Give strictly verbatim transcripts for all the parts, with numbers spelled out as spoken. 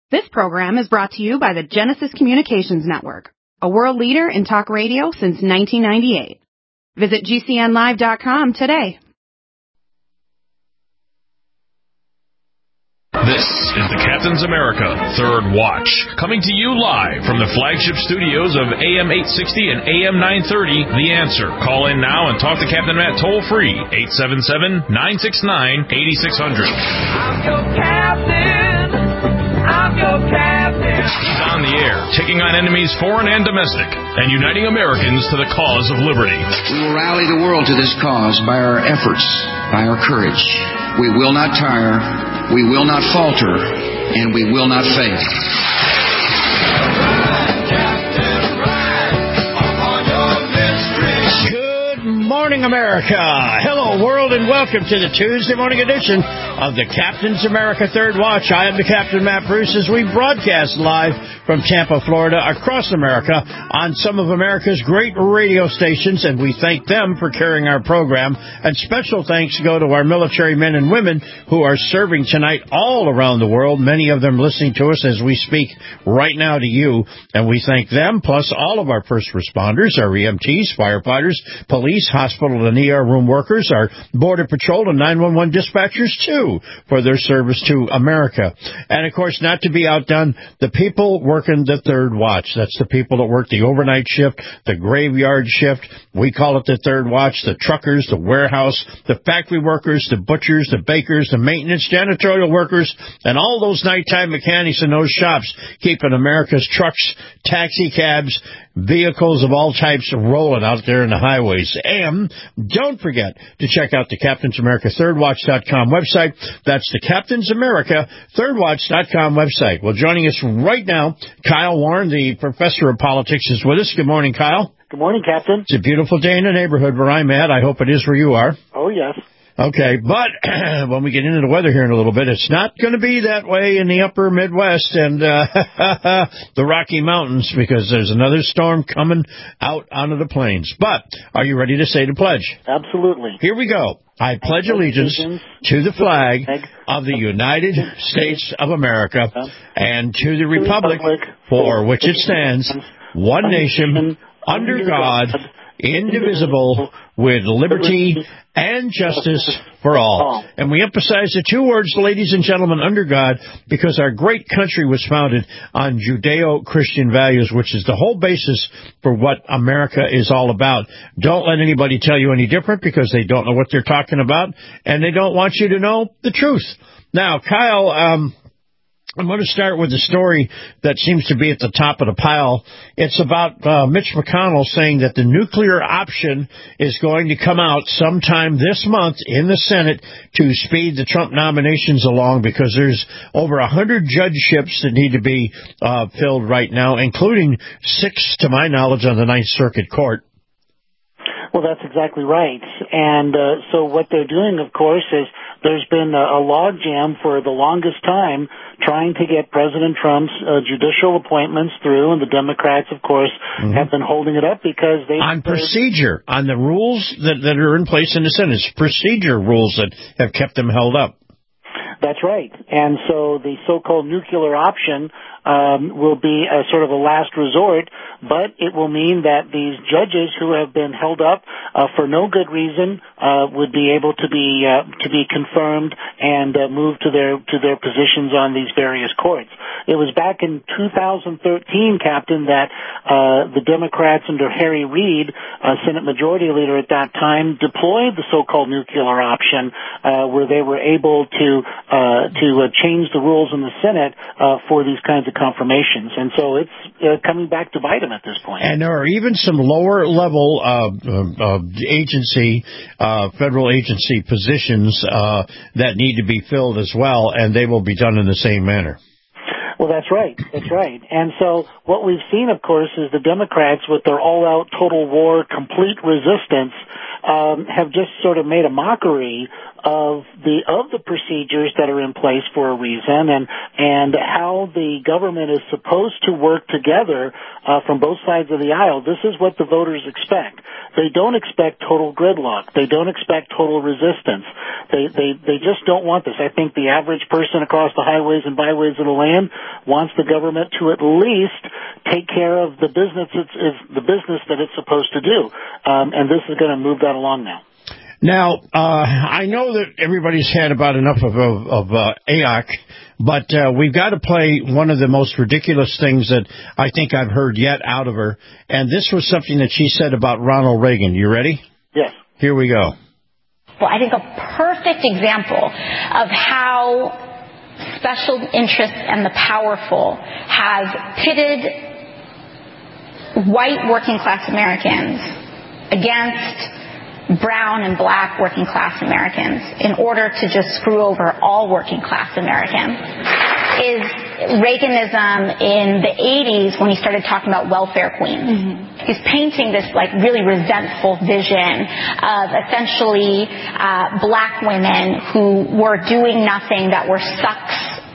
This program is brought to you by the Genesis Communications Network, a world leader in talk radio since nineteen ninety-eight. Visit G C N live dot com today. This is the Captain's America Third Watch, coming to you live from the flagship studios of A M eight sixty and A M nine thirty, The Answer. Call in now and talk to Captain Matt toll-free, eight seven seven, nine six nine, eight six zero zero. I'm your captain. I'm your captain. He's on the air, taking on enemies foreign and domestic, and uniting Americans to the cause of liberty. We will rally the world to this cause by our efforts, by our courage. We will not tire, we will not falter, and we will not fail. Good morning, America. Hello, world, and welcome to the Tuesday morning edition of the Captain's America Third Watch. I am the Captain, Matt Bruce, as we broadcast live from Tampa, Florida, across America on some of America's great radio stations, and we thank them for carrying our program. And special thanks go to our military men and women who are serving tonight all around the world, many of them listening to us as we speak right now to you. And we thank them, plus all of our first responders, our E M Ts, firefighters, police, hospital and E R room workers, our Border Patrol and nine one one dispatchers, too, for their service to America. And, of course, not to be outdone, the people working the third watch. That's the people that work the overnight shift, the graveyard shift. We call it the third watch. The truckers, the warehouse, the factory workers, the butchers, the bakers, the maintenance, janitorial workers, and all those nighttime mechanics in those shops keeping America's trucks, taxi cabs, vehicles of all types rolling out there in the highways. And don't forget to check out the Captain's America Third Watch dot com website. That's the Captain's America Third Watch dot com website. Well, joining us right now, Kyle Warren, the professor of politics, is with us. Good morning, Kyle. Good morning, Captain. It's a beautiful day in the neighborhood where I'm at. I hope it is where you are. Oh, yes. Okay, but when we get into the weather here in a little bit, it's not going to be that way in the upper Midwest and uh, the Rocky Mountains, because there's another storm coming out onto the plains. But are you ready to say the pledge? Absolutely. Here we go. I pledge allegiance to the flag of the United States of America and to the republic for which it stands, one nation, under God, indivisible, with liberty and justice for all. And we emphasize the two words, ladies and gentlemen, under God, because our great country was founded on Judeo-Christian values, which is the whole basis for what America is all about. Don't let anybody tell you any different, because they don't know what they're talking about, and they don't want you to know the truth. Now, Kyle, um, I'm going to start with a story that seems to be at the top of the pile. It's about uh, Mitch McConnell saying that the nuclear option is going to come out sometime this month in the Senate to speed the Trump nominations along, because there's over one hundred judgeships that need to be uh, filled right now, including six, to my knowledge, on the Ninth Circuit Court. Well, that's exactly right. And uh, so what they're doing, of course, is there's been a, a logjam for the longest time trying to get President Trump's uh, judicial appointments through, and the Democrats, of course, mm-hmm. have been holding it up because they... On procedure, on the rules that, that are in place in the Senate. It's procedure rules that have kept them held up. That's right. And so the so-called nuclear option um, will be a sort of a last resort, but it will mean that these judges who have been held up uh, for no good reason uh, would be able to be uh, to be confirmed and uh, moved to their to their positions on these various courts. It was back in two thousand thirteen, Captain, that uh, the Democrats under Harry Reid, uh, Senate Majority Leader at that time, deployed the so-called nuclear option, uh, where they were able to uh, to uh, change the rules in the Senate uh, for these kinds of confirmations. And so it's uh, coming back to bite them at this point. And there are even some lower level uh, uh, agency, uh, federal agency positions uh, that need to be filled as well, and they will be done in the same manner. Well, that's right. That's right. And so what we've seen, of course, is the Democrats, with their all-out total war, complete resistance, um, have just sort of made a mockery of the of the procedures that are in place for a reason, and and how the government is supposed to work together uh, from both sides of the aisle. This is what the voters expect. They don't expect total gridlock. They don't expect total resistance. They they they just don't want this. I think the average person across the highways and byways of the land wants the government to at least take care of the business it's, is the business that it's supposed to do, um, and this is going to move that along now. Now, uh, I know that everybody's had about enough of, of, of uh, A O C, but uh, we've got to play one of the most ridiculous things that I think I've heard yet out of her, and this was something that she said about Ronald Reagan. You ready? Yes. Here we go. Well, I think a perfect example of how special interests and the powerful have pitted white working-class Americans against brown and black working-class Americans in order to just screw over all working-class Americans is Reaganism in the eighties when he started talking about welfare queens. Mm-hmm. He's painting this like really resentful vision of essentially uh, black women who were doing nothing, that were sucks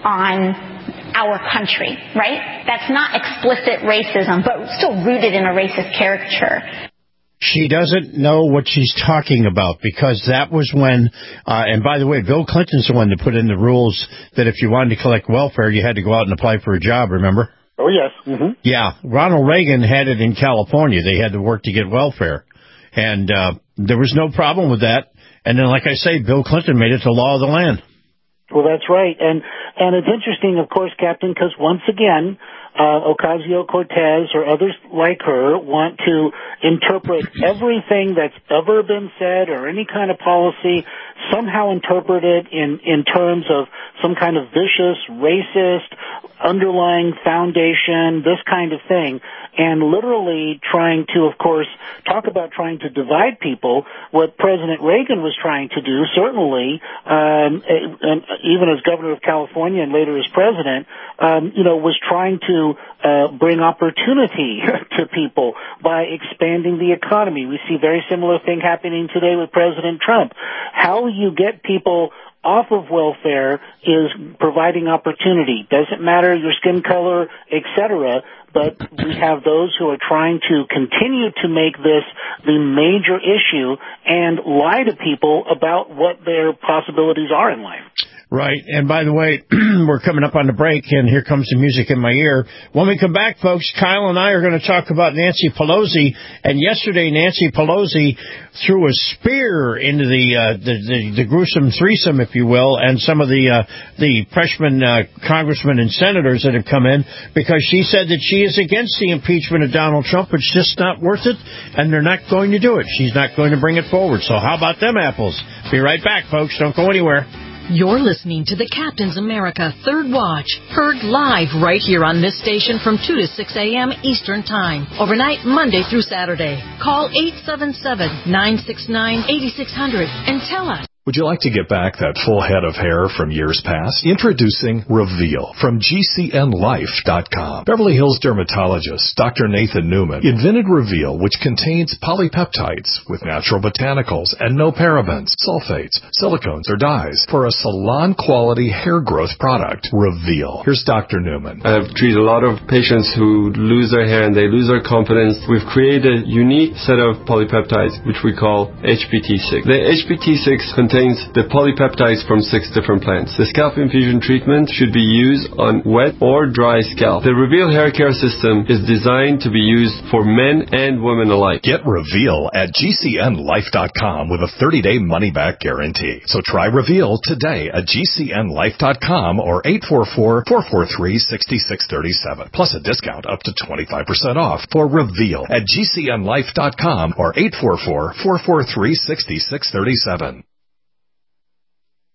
on our country, right? That's not explicit racism, but still rooted in a racist caricature. She doesn't know what she's talking about, because that was when, uh, and by the way, Bill Clinton's the one that put in the rules that if you wanted to collect welfare, you had to go out and apply for a job, remember? Oh, yes. Mm-hmm. Yeah. Ronald Reagan had it in California. They had to work to get welfare. And uh, there was no problem with that. And then, like I say, Bill Clinton made it the law of the land. Well, that's right. And and it's interesting, of course, Captain, because once again, uh, Ocasio-Cortez or others like her want to interpret everything that's ever been said or any kind of policy, somehow interpret it in, in terms of some kind of vicious, racist, underlying foundation, this kind of thing, and literally trying to, of course, talk about trying to divide people. What President Reagan was trying to do, certainly, um, and even as governor of California and later as president, um, you know, was trying to uh, bring opportunity to people by expanding the economy. We see very similar thing happening today with President Trump. How you get people off of welfare is providing opportunity. Doesn't matter your skin color, et cetera, but we have those who are trying to continue to make this the major issue and lie to people about what their possibilities are in life. Right. And by the way, we're coming up on the break, and here comes the music in my ear. When we come back, folks, Kyle and I are going to talk about Nancy Pelosi. And yesterday, Nancy Pelosi threw a spear into the uh, the, the, the gruesome threesome, if you will, and some of the uh, the freshman uh, congressmen and senators that have come in, because she said that she is against the impeachment of Donald Trump. It's just not worth it, and they're not going to do it. She's not going to bring it forward. So how about them apples? Be right back, folks. Don't go anywhere. You're listening to the Captain's America Third Watch, heard live right here on this station from two to six a.m. Eastern Time, overnight Monday through Saturday. Call eight seven seven, nine six nine, eight six zero zero and tell us. Would you like to get back that full head of hair from years past? Introducing Reveal from G C N life dot com. Beverly Hills dermatologist Doctor Nathan Newman invented Reveal, which contains polypeptides with natural botanicals and no parabens, sulfates, silicones, or dyes for a salon-quality hair growth product. Reveal. Here's Doctor Newman. I've treated a lot of patients who lose their hair and they lose their confidence. We've created a unique set of polypeptides, which we call H P T six. The H P T six contains contains the polypeptides from six different plants. The scalp infusion treatment should be used on wet or dry scalp. The Reveal hair care system is designed to be used for men and women alike. Get Reveal at G C N life dot com with a thirty-day money-back guarantee. So try Reveal today at G C N life dot com or eight four four, four four three, six six three seven. Plus a discount up to twenty-five percent off for Reveal at G C N life dot com or eight four four, four four three, six six three seven.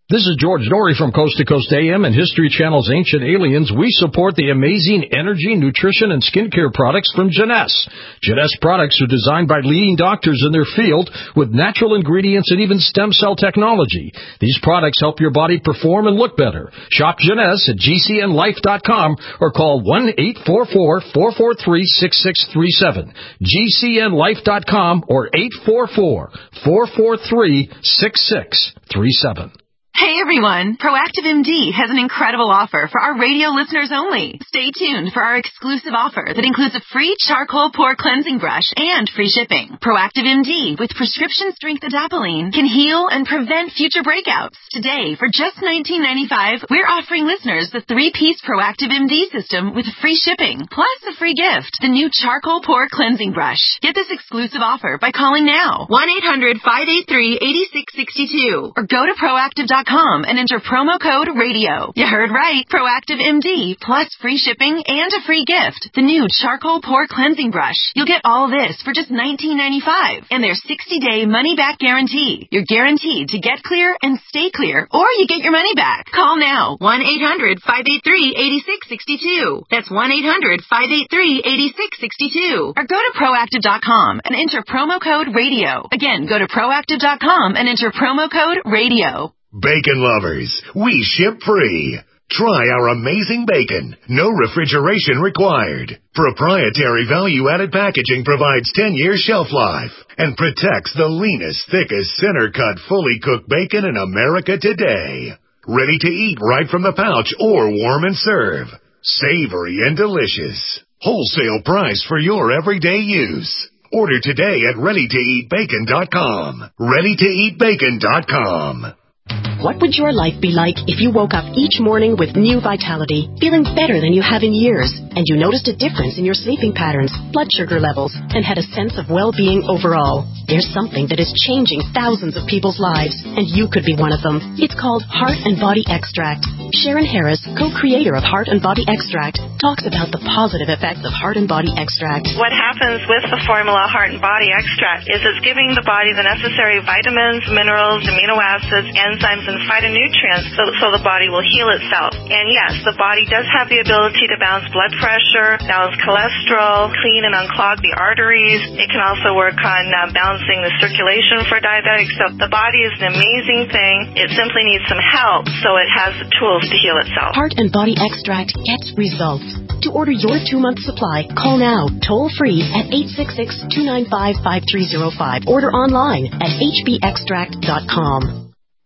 This is George Norrie from Coast to Coast A M and History Channel's Ancient Aliens. We support the amazing energy, nutrition, and skincare products from Jeunesse. Jeunesse products are designed by leading doctors in their field with natural ingredients and even stem cell technology. These products help your body perform and look better. Shop Jeunesse at G C N life dot com or call one eight four four, four four three, six six three seven. G C N life dot com or eight four four, four four three, six six three seven. Hey everyone, Proactive M D has an incredible offer for our radio listeners only. Stay tuned for our exclusive offer that includes a free charcoal pore cleansing brush and free shipping. Proactive M D with prescription strength adapalene can heal and prevent future breakouts. Today, for just nineteen ninety-five dollars, we're offering listeners the three-piece Proactive M D system with free shipping, plus a free gift, the new charcoal pore cleansing brush. Get this exclusive offer by calling now, one eight hundred, five eight three, eight six six two, or go to proactive dot com and enter promo code radio. You heard right. Proactive M D plus free shipping and a free gift. The new charcoal pore cleansing brush. You'll get all this for just nineteen ninety-five dollars and their sixty-day money-back guarantee. You're guaranteed to get clear and stay clear, or you get your money back. Call now. one eight hundred, five eight three, eight six six two. That's one eight hundred, five eight three, eight six six two. Or go to proactive dot com and enter promo code radio. Again, go to proactive dot com and enter promo code radio. Bacon lovers, we ship free. Try our amazing bacon. No refrigeration required. Proprietary value-added packaging provides ten-year shelf life and protects the leanest, thickest, center-cut, fully cooked bacon in America today. Ready to eat right from the pouch or warm and serve. Savory and delicious. Wholesale price for your everyday use. Order today at ready to eat bacon dot com. ready to eat bacon dot com. What would your life be like if you woke up each morning with new vitality, feeling better than you have in years, and you noticed a difference in your sleeping patterns, blood sugar levels, and had a sense of well-being overall? There's something that is changing thousands of people's lives, and you could be one of them. It's called Heart and Body Extract. Sharon Harris, co-creator of Heart and Body Extract, talks about the positive effects of Heart and Body Extract. What happens with the formula Heart and Body Extract is it's giving the body the necessary vitamins, minerals, amino acids, enzymes, and phytonutrients so, so the body will heal itself. And yes, the body does have the ability to balance blood pressure, balance cholesterol, clean and unclog the arteries. It can also work on uh, balancing the circulation for diabetics. So the body is an amazing thing. It simply needs some help so it has the tools to heal itself. Heart and Body Extract gets results. To order your two-month supply, call now, toll-free at eight six six, two nine five, five three zero five. Order online at h b extract dot com.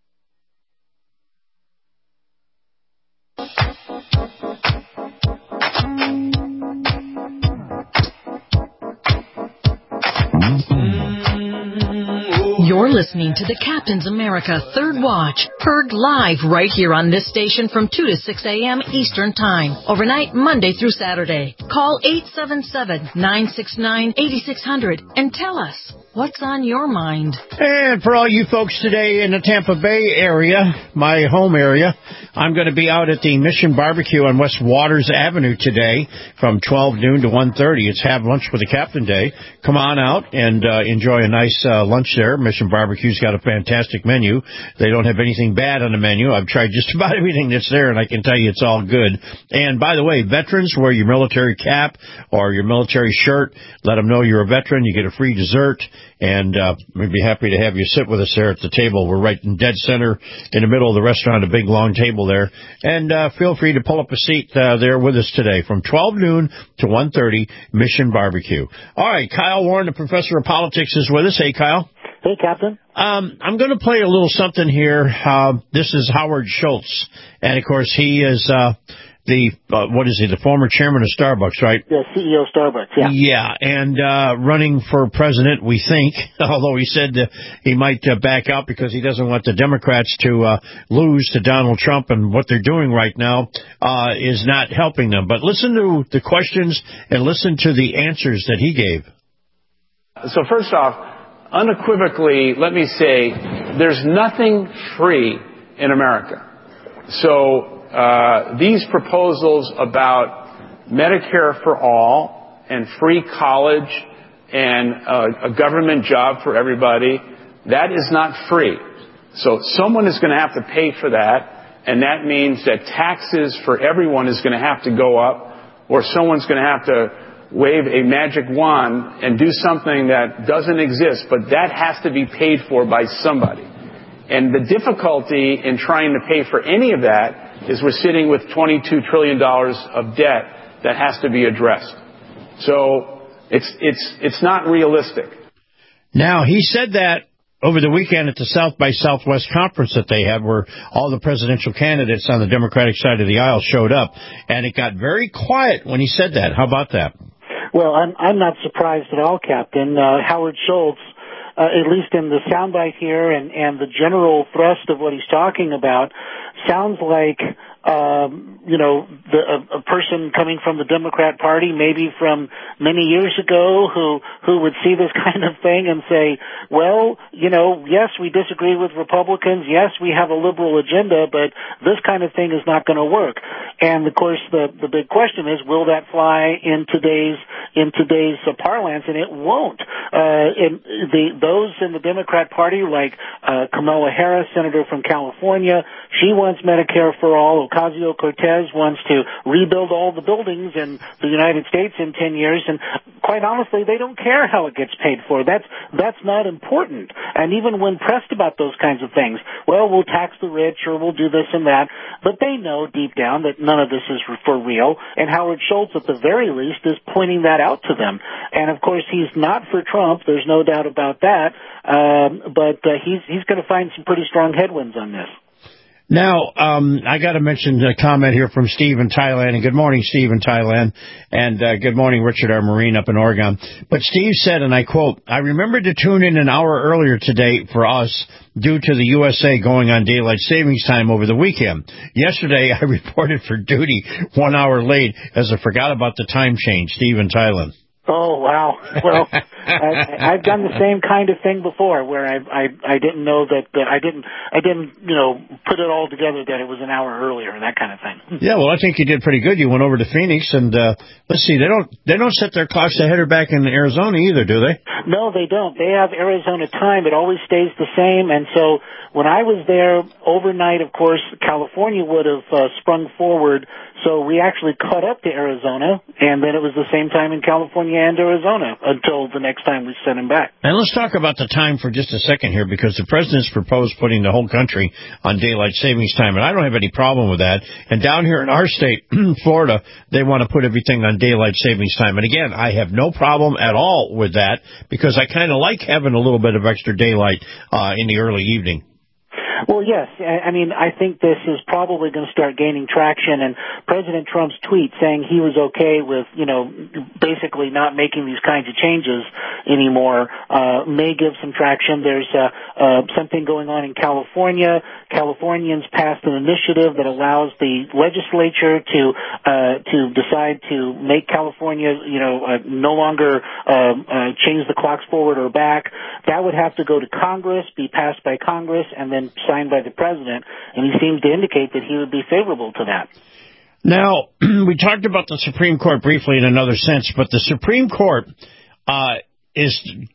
You're listening to the Captain's America Third Watch, heard live right here on this station from two to six a.m. Eastern Time, overnight Monday through Saturday. Call eight seven seven, nine six nine, eight six zero zero and tell us what's on your mind. And for all you folks today in the Tampa Bay area, my home area, I'm going to be out at the Mission Barbecue on West Waters Avenue today from twelve noon to one thirty. It's Have Lunch with the Captain Day. Come on out and uh, enjoy a nice uh, lunch there. Mission Barbecue's got a fantastic menu. They don't have anything bad on the menu. I've tried just about everything that's there, and I can tell you it's all good. And by the way, veterans, wear your military cap or your military shirt. Let them know you're a veteran. You get a free dessert. And uh, we'd be happy to have you sit with us there at the table. We're right in dead center in the middle of the restaurant, a big long table there. And uh, feel free to pull up a seat uh, there with us today from twelve noon to one thirty, Mission Barbecue. All right, Kyle Warren, the professor of politics, is with us. Hey, Kyle. Hey, Captain. Um, I'm going to play a little something here. Uh, this is Howard Schultz. And, of course, he is... Uh, The, uh, what is he, the former chairman of Starbucks, right? The C E O of Starbucks, yeah. Yeah, and uh, running for president, we think, although he said uh, he might uh, back out because he doesn't want the Democrats to uh, lose to Donald Trump, and what they're doing right now uh, is not helping them. But listen to the questions and listen to the answers that he gave. So first off, unequivocally, let me say, there's nothing free in America. So... Uh, these proposals about Medicare for all and free college and uh, a government job for everybody, that is not free. So someone is going to have to pay for that, and that means that taxes for everyone is going to have to go up, or someone's going to have to wave a magic wand and do something that doesn't exist, but that has to be paid for by somebody. And the difficulty in trying to pay for any of that is we're sitting with twenty-two trillion dollars of debt that has to be addressed. So it's it's it's not realistic. Now, he said that over the weekend at the South by Southwest conference that they had, where all the presidential candidates on the Democratic side of the aisle showed up, and it got very quiet when he said that. How about that? Well, I'm I'm not surprised at all, Captain. Uh, Howard Schultz, uh, at least in the soundbite here and, and the general thrust of what he's talking about, sounds like, um, you know, the, a, a person coming from the Democrat Party, maybe from many years ago, who who would see this kind of thing and say, well, you know, yes, we disagree with Republicans. Yes, we have a liberal agenda, but this kind of thing is not going to work. And of course, the the big question is, will that fly in today's in today's uh, parlance? And it won't. Uh, in the those in the Democrat Party, like uh, Kamala Harris, senator from California, she wants Medicare for all. Ocasio-Cortez wants to rebuild all the buildings in the United States in ten years, and quite honestly, they don't care how it gets paid for. That's that's not important. And even when pressed about those kinds of things, well, we'll tax the rich or we'll do this and that, but they know deep down that none of this is for real, and Howard Schultz, at the very least, is pointing that out to them. And of course, he's not for Trump, there's no doubt about that, um, but uh, he's, he's going to find some pretty strong headwinds on this. Now, um, I got to mention a comment here from Steve in Thailand, and good morning, Steve in Thailand, and uh, good morning, Richard, our Marine up in Oregon. But Steve said, and I quote, "I remember to tune in an hour earlier today for us due to the U S A going on daylight savings time over the weekend. Yesterday, I reported for duty one hour late as I forgot about the time change." Steve in Thailand. Oh, wow. Well, I, I've done the same kind of thing before, where I I, I didn't know that uh, I didn't I didn't you know put it all together that it was an hour earlier, that kind of thing. Yeah, well, I think you did pretty good. You went over to Phoenix, and uh, let's see, they don't they don't set their clocks ahead or back in Arizona either, do they? No, they don't. They have Arizona time. It always stays the same. And so when I was there overnight, of course, California would have uh, sprung forward. So we actually caught up to Arizona, and then it was the same time in California and Arizona until the next time we sent him back. And let's talk about the time for just a second here, because the president's proposed putting the whole country on daylight savings time, and I don't have any problem with that. And down here in our state, Florida, they want to put everything on daylight savings time. And again, I have no problem at all with that, because I kind of like having a little bit of extra daylight uh, in the early evening. Well, yes. I mean, I think this is probably going to start gaining traction, and President Trump's tweet saying he was okay with, you know, basically not making these kinds of changes anymore uh, may give some traction. There's uh, uh, something going on in California. Californians passed an initiative that allows the legislature to uh, to decide to make California, you know, uh, no longer uh, uh, change the clocks forward or back. That would have to go to Congress, be passed by Congress, and then signed by the president, and he seems to indicate that he would be favorable to that. Now, we talked about the Supreme Court briefly in another sense, but the Supreme Court uh, is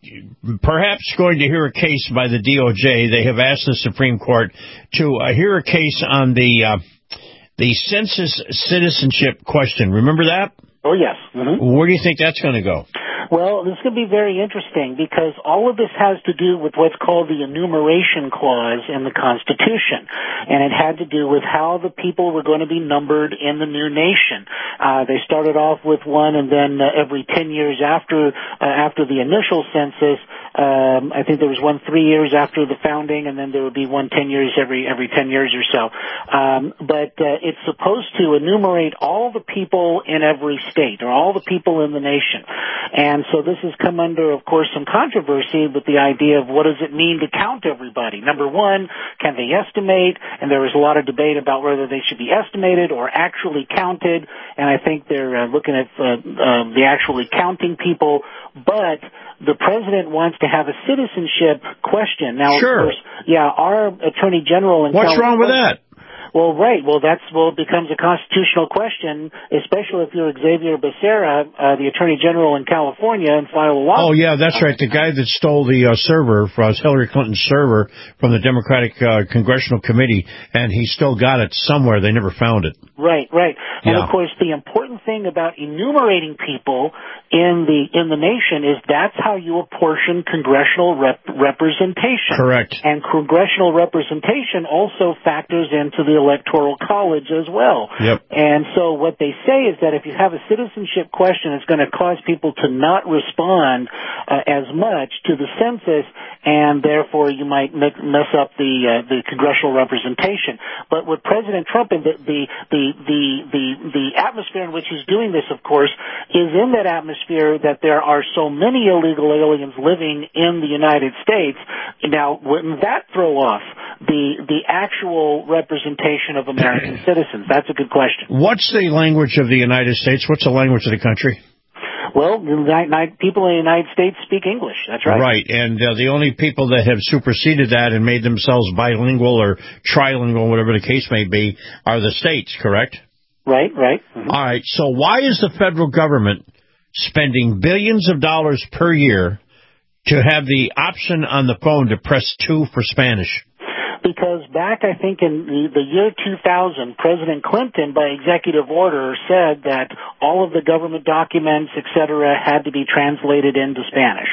perhaps going to hear a case by the D O J. They have asked the Supreme Court to uh, hear a case on the uh, the census citizenship question. Remember that? Oh, yes. Mm-hmm. Where do you think that's going to go? Well, this is going to be very interesting, because all of this has to do with what's called the enumeration clause in the Constitution, and it had to do with how the people were going to be numbered in the new nation. Uh, they started off with one, and then uh, every ten years after uh, after the initial census, um, I think there was one three years after the founding, and then there would be one ten years every every ten years or so. Um, but uh, it's supposed to enumerate all the people in every state, or all the people in the nation. And so this has come under, of course, some controversy with the idea of what does it mean to count everybody. Number one, can they estimate? And there was a lot of debate about whether they should be estimated or actually counted. And I think they're uh, looking at uh, uh, the actually counting people. But the president wants to have a citizenship question. Now, sure. Of course, yeah, our attorney general in What's California, wrong with that? Well, right. Well, that's well, it becomes a constitutional question, especially if you're Xavier Becerra, uh, the Attorney General in California, and file a lawsuit. Oh, yeah, that's right. The guy that stole the uh, server, from Hillary Clinton's server from the Democratic uh, Congressional Committee, and he still got it somewhere. They never found it. Right, right. And, yeah. of course, the important thing about enumerating people in the in the nation is that's how you apportion congressional rep- representation. Correct. And congressional representation also factors into the Electoral College as well. Yep. And so what they say is that if you have a citizenship question, it's going to cause people to not respond uh, as much to the census, and therefore you might mess up the uh, the congressional representation. But with President Trump and the the the the the, the atmosphere in which he's doing this, of course, is in that atmosphere that there are so many illegal aliens living in the United States. Now, wouldn't that throw off the the actual representation of American citizens? That's a good question. What's the language of the United States? What's the language of the country? Well, the people in the United States speak English. That's right. Right, and uh, the only people that have superseded that and made themselves bilingual or trilingual, whatever the case may be, are the states, correct? Right, right. Mm-hmm. All right, so why is the federal government spending billions of dollars per year to have the option on the phone to press two for Spanish? Because back, I think, in the, the year two thousand, President Clinton, by executive order, said that all of the government documents, et cetera, had to be translated into Spanish.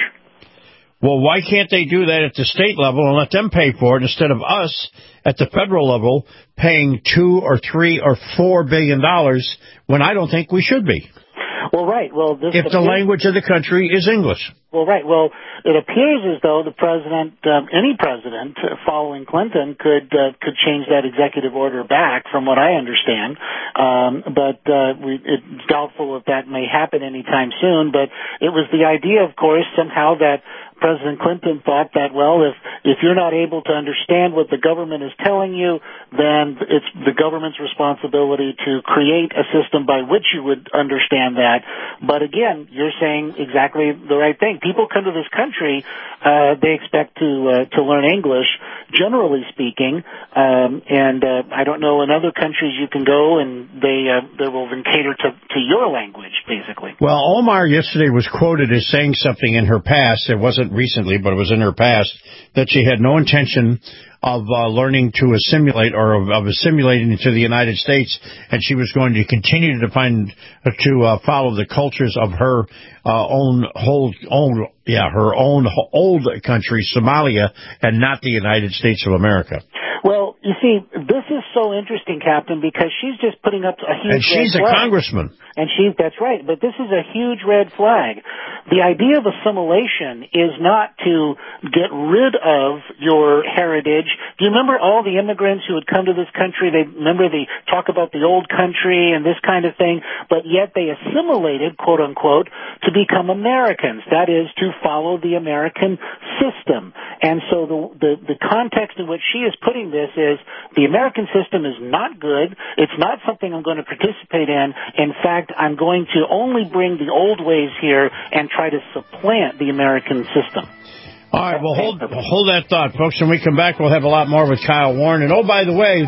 Well, why can't they do that at the state level and let them pay for it instead of us at the federal level paying two or three or four billion dollars when I don't think we should be? Well, right. Well, this if the language of the country is English. Well, right. Well, it appears as though the president, um, any president following Clinton, could uh, could change that executive order back, from what I understand. Um, but uh, we, it's doubtful if that may happen anytime soon. But it was the idea, of course, somehow that President Clinton thought that, well, if if you're not able to understand what the government is telling you, then it's the government's responsibility to create a system by which you would understand that. But again, you're saying exactly the right thing. People come to this country, uh, they expect to uh, to learn English, generally speaking, um, and uh, I don't know in other countries you can go and they uh, they will then cater to, to your language, basically. Well, Omar yesterday was quoted as saying something in her past. It wasn't recently, but it was in her past, that she had no intention of uh, learning to assimilate or of, of assimilating to the United States, and she was going to continue to find uh, to uh, follow the cultures of her uh, own whole own yeah her own old country, Somalia, and not the United States of America. Well, you see, this is so interesting, Captain, because she's just putting up a huge and she's red a flag. congressman. And she, that's right, but this is a huge red flag. The idea of assimilation is not to get rid of your heritage. Do you remember all the immigrants who had come to this country? They remember they talk about the old country and this kind of thing, but yet they assimilated, quote unquote, to become Americans. That is, to follow the American system. And so the the, the context in which she is putting this is the American system is not good. It's not something I'm going to participate in. In fact, I'm going to only bring the old ways here and try to supplant the American system. All right, well, hold hold that thought, folks. When we come back, we'll have a lot more with Kyle Warren. And, oh, by the way,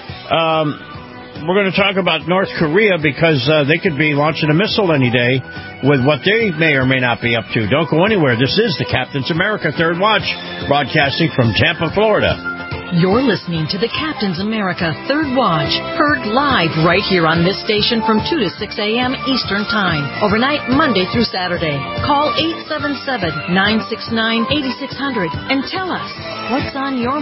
um, we're going to talk about North Korea because uh, they could be launching a missile any day with what they may or may not be up to. Don't go anywhere. This is the Captain's America Third Watch, broadcasting from Tampa, Florida. You're listening to the Captain's America Third Watch, heard live right here on this station from two to six a.m. Eastern Time, overnight Monday through Saturday. Call eight seven seven, nine six nine, eight six zero zero and tell us what's on your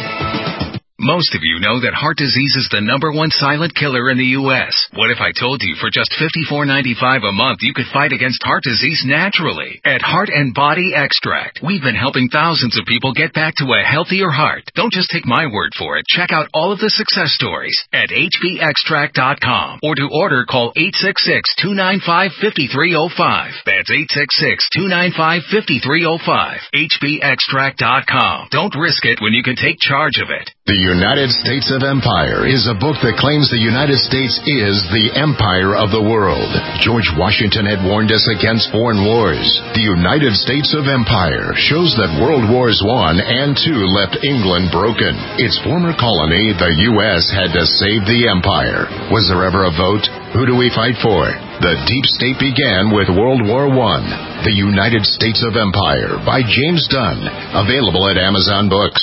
mind. Most of you know that heart disease is the number one silent killer in the U S What if I told you for just fifty-four ninety-five a month you could fight against heart disease naturally? At Heart and Body Extract, we've been helping thousands of people get back to a healthier heart. Don't just take my word for it. Check out all of the success stories at H B extract dot com, or to order, call eight six six, two nine five, five three zero five. That's eight six six, two nine five, five three zero five. H B extract dot com. Don't risk it when you can take charge of it. The United States of Empire is a book that claims the United States is the empire of the world. George Washington had warned us against foreign wars. The United States of Empire shows that World Wars One and Two left England broken. Its former colony, the U S, had to save the empire. Was there ever a vote? Who do we fight for? The deep state began with World War One. The United States of Empire by James Dunn. Available at Amazon Books.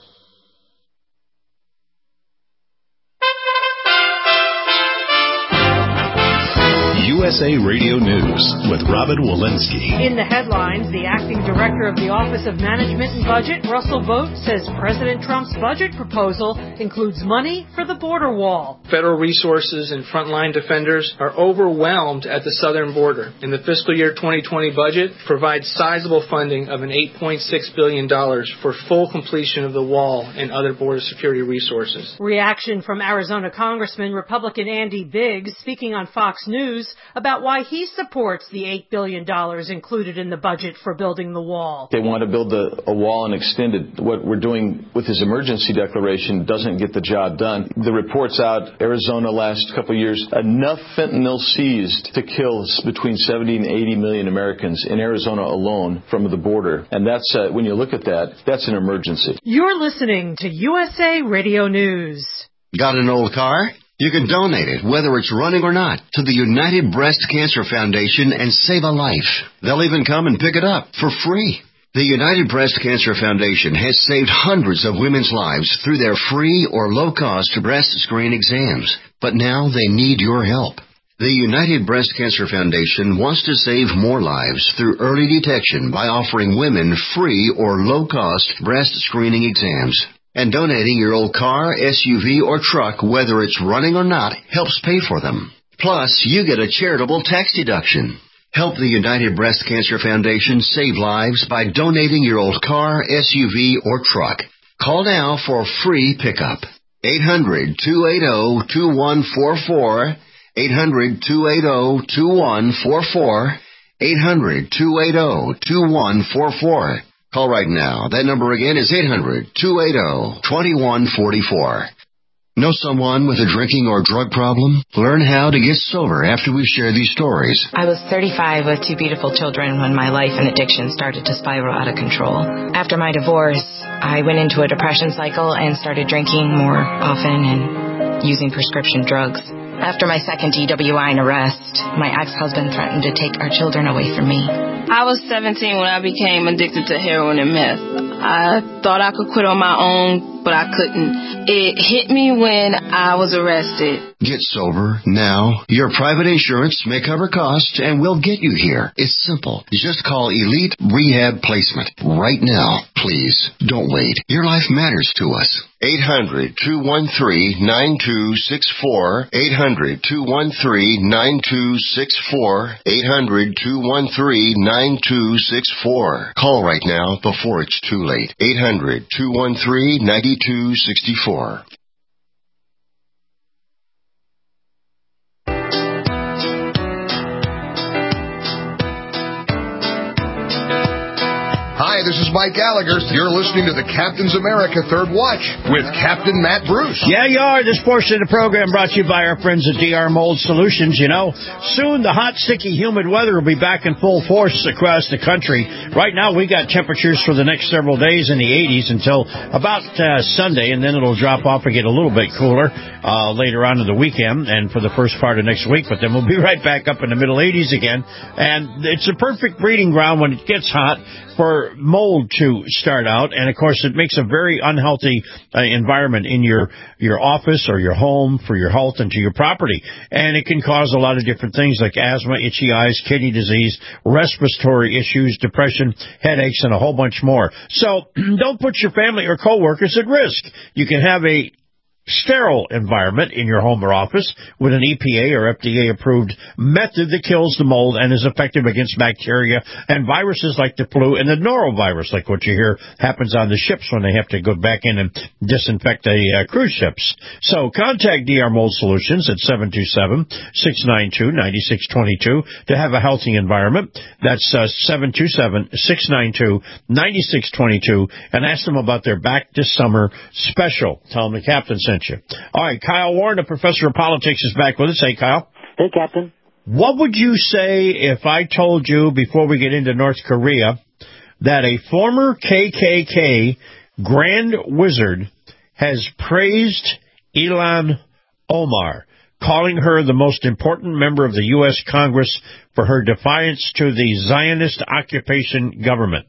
U S A Radio News with Robin Walensky. In the headlines, the acting director of the Office of Management and Budget, Russell Vought, says President Trump's budget proposal includes money for the border wall. Federal resources and frontline defenders are overwhelmed at the southern border. And the fiscal year twenty twenty budget provides sizable funding of an eight point six billion dollars for full completion of the wall and other border security resources. Reaction from Arizona Congressman Republican Andy Biggs, speaking on Fox News about why he supports the eight billion dollars included in the budget for building the wall. They want to build a, a wall and extend it. What we're doing with this emergency declaration doesn't get the job done. The reports out, Arizona last couple of years, enough fentanyl seized to kill between seventy and eighty million Americans in Arizona alone from the border. And that's, uh, when you look at that, that's an emergency. You're listening to U S A Radio News. Got an old car? You can donate it, whether it's running or not, to the United Breast Cancer Foundation and save a life. They'll even come and pick it up for free. The United Breast Cancer Foundation has saved hundreds of women's lives through their free or low-cost breast screen exams. But now they need your help. The United Breast Cancer Foundation wants to save more lives through early detection by offering women free or low-cost breast screening exams. And donating your old car, S U V, or truck, whether it's running or not, helps pay for them. Plus, you get a charitable tax deduction. Help the United Breast Cancer Foundation save lives by donating your old car, S U V, or truck. Call now for a free pickup. eight hundred, two eight zero, two one four four. eight hundred, two eight zero, two one four four. eight hundred, two eight zero, two one four four. Call right now. That number again is eight hundred, two eight zero, two one four four. Know someone with a drinking or drug problem? Learn how to get sober after we share these stories. I was thirty-five with two beautiful children when my life and addiction started to spiral out of control. After my divorce, I went into a depression cycle and started drinking more often and using prescription drugs. After my second D W I and arrest, my ex-husband threatened to take our children away from me. I was seventeen when I became addicted to heroin and meth. I thought I could quit on my own, but I couldn't. It hit me when I was arrested. Get sober now. Your private insurance may cover costs and we'll get you here. It's simple. Just call Elite Rehab Placement right now. Please, don't wait. Your life matters to us. eight hundred, two one three, nine two six four. eight hundred, two one three, nine two six four. eight hundred, two one three, nine two six four. Call right now before it's too late. eight hundred, two one three, nine two six four. Hi, this is Mike Gallagher. You're listening to the Captain's America Third Watch with Captain Matt Bruce. Yeah, you are. This portion of the program brought to you by our friends at D R Mold Solutions. You know, soon the hot, sticky, humid weather will be back in full force across the country. Right now, we got temperatures for the next several days in the eighties until about uh, Sunday, and then it'll drop off and get a little bit cooler uh, later on in the weekend and for the first part of next week. But then we'll be right back up in the middle eighties again. And it's a perfect breeding ground when it gets hot for mold to start out, and of course it makes a very unhealthy uh, environment in your your office or your home for your health and to your property, and it can cause a lot of different things like asthma, itchy eyes, kidney disease, respiratory issues, depression, headaches, and a whole bunch more. So don't put your family or coworkers at risk. You can have a sterile environment in your home or office with an E P A or F D A-approved method that kills the mold and is effective against bacteria and viruses like the flu and the norovirus, like what you hear happens on the ships when they have to go back in and disinfect the uh, cruise ships. So contact D R Mold Solutions at seven two seven, six nine two, nine six two two to have a healthy environment. That's uh, seven two seven, six nine two, nine six two two, and ask them about their back to summer special. Tell them the captain sent you. All right, Kyle Warren, a professor of politics, is back with us. Hey, Kyle. Hey, Captain. What would you say if I told you, before we get into North Korea, that a former K K K Grand Wizard has praised Ilhan Omar, calling her the most important member of the U S Congress for her defiance to the Zionist occupation government?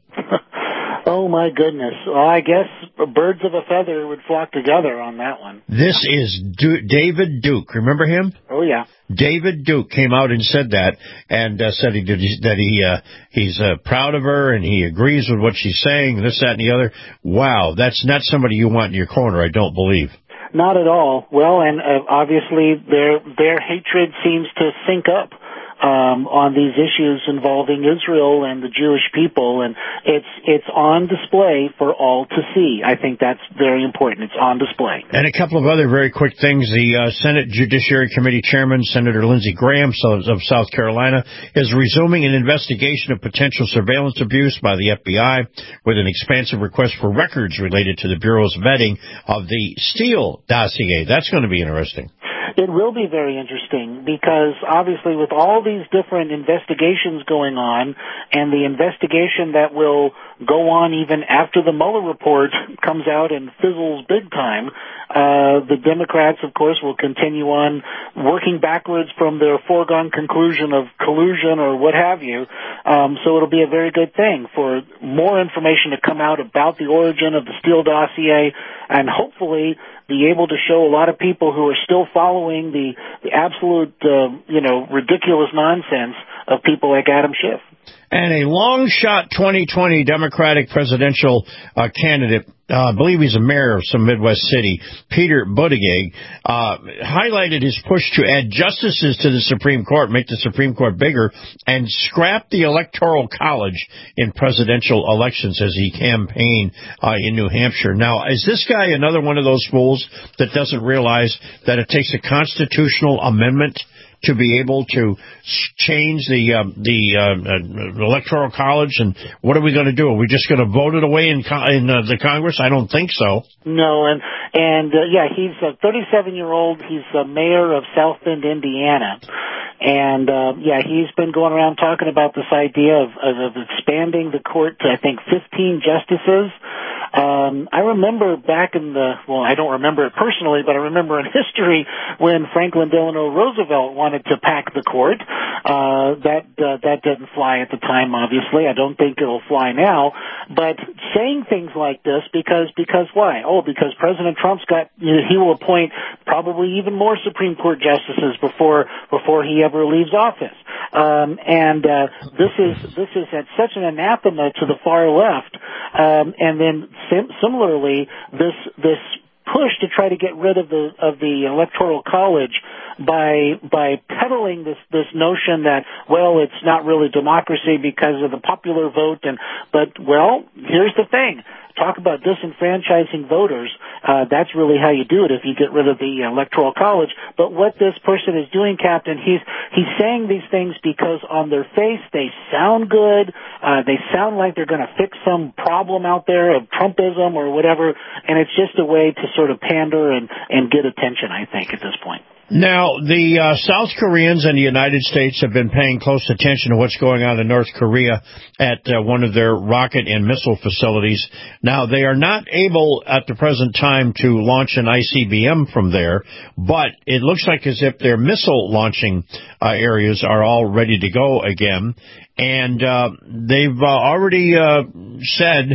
Oh, my goodness. Well, I guess birds of a feather would flock together on that one. This is du- David Duke. Remember him? Oh, yeah. David Duke came out and said that, and uh, said he did, that he uh, he's uh, proud of her and he agrees with what she's saying, this, that, and the other. Wow, that's not somebody you want in your corner, I don't believe. Not at all. Well, and uh, obviously their their hatred seems to sync up um, on these issues involving Israel and the Jewish people, and it's it's on display for all to see. I think that's very important. It's on display. And a couple of other very quick things. The uh, Senate Judiciary Committee Chairman, Senator Lindsey Graham of South Carolina, is resuming an investigation of potential surveillance abuse by the F B I with an expansive request for records related to the Bureau's vetting of the Steele dossier. That's going to be interesting. It will be very interesting because obviously with all these different investigations going on and the investigation that will go on even after the Mueller report comes out and fizzles big time, uh, the Democrats, of course, will continue on working backwards from their foregone conclusion of collusion or what have you. Um, so it'll be a very good thing for more information to come out about the origin of the Steele dossier and hopefully be able to show a lot of people who are still following the, the absolute, uh, you know, ridiculous nonsense of people like Adam Schiff. And a long-shot twenty twenty Democratic presidential uh, candidate, uh, I believe he's a mayor of some Midwest city, Peter Buttigieg, uh, highlighted his push to add justices to the Supreme Court, make the Supreme Court bigger, and scrap the Electoral College in presidential elections as he campaigned uh, in New Hampshire. Now, is this guy another one of those fools that doesn't realize that it takes a constitutional amendment to be able to change the uh, the uh, Electoral College? And what are we going to do? Are we just going to vote it away in, co- in uh, the Congress? I don't think so. No, and and uh, yeah, he's a thirty-seven-year-old. He's a mayor of South Bend, Indiana. And, uh, yeah, he's been going around talking about this idea of, of, of expanding the court to, I think, fifteen justices. Um, I remember back in the, well, I don't remember it personally, but I remember in history when Franklin Delano Roosevelt wanted to pack the court. Uh, that, uh, that didn't fly at the time, obviously. I don't think it'll fly now. But saying things like this because, because why? Oh, because President Trump's got, you know, he will appoint probably even more Supreme Court justices before, before he ever leaves office. Um, and, uh, this is, this is at such an anathema to the far left. Um, and then sim- similarly, this, this push to try to get rid of the, of the Electoral College by, by peddling this, this notion that, well, it's not really democracy because of the popular vote and, but, well, here's the thing. Talk about disenfranchising voters. Uh, that's really how you do it if you get rid of the Electoral College. But what this person is doing, Captain, he's he's saying these things because on their face they sound good. Uh, they sound like they're going to fix some problem out there of Trumpism or whatever. And it's just a way to sort of pander and, and get attention, I think, at this point. Now, the uh, South Koreans and the United States have been paying close attention to what's going on in North Korea at uh, one of their rocket and missile facilities. Now, they are not able at the present time to launch an I C B M from there, but it looks like as if their missile launching uh, areas are all ready to go again. And uh, they've uh, already uh, said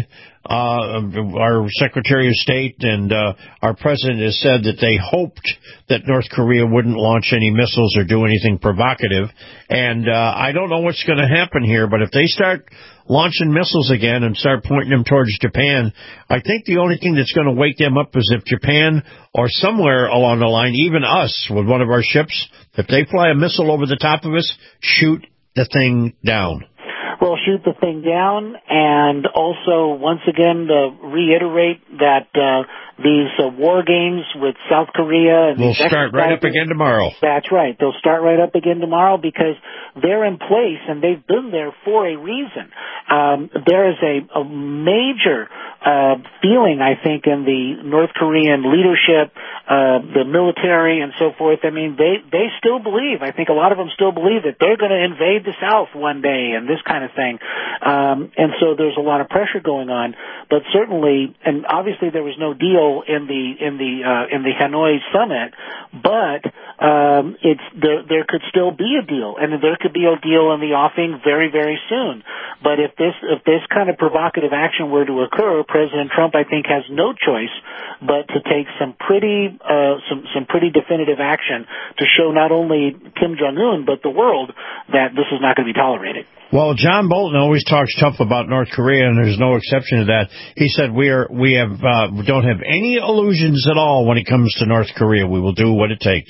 Uh, our Secretary of State and uh, our President has said that they hoped that North Korea wouldn't launch any missiles or do anything provocative. And uh, I don't know what's going to happen here, but if they start launching missiles again and start pointing them towards Japan, I think the only thing that's going to wake them up is if Japan or somewhere along the line, even us with one of our ships, if they fly a missile over the top of us, shoot the thing down. Well, shoot the thing down, and also, once again, uh, reiterate that uh, these uh, war games with South Korea... and will start right up again tomorrow. That's right. They'll start right up again tomorrow because they're in place, and they've been there for a reason. Um, there is a, a major uh, feeling, I think, in the North Korean leadership, uh, the military, and so forth. I mean, they, they still believe, I think a lot of them still believe that they're going to invade the South one day and this kind of thing. Um, and so there's a lot of pressure going on, but certainly, and obviously there was no deal in the in the uh, in the Hanoi summit, but um, it's there. There could still be a deal, and there could be a deal in the offing very very soon. But if this if this kind of provocative action were to occur, President Trump, I think, has no choice but to take some pretty uh, some some pretty definitive action to show not only Kim Jong-un but the world that this is not going to be tolerated. Well, John Bolton always talks tough about North Korea, and there's no exception to that. He said we are we have uh, don't have any illusions at all when it comes to North Korea. We will do what it takes.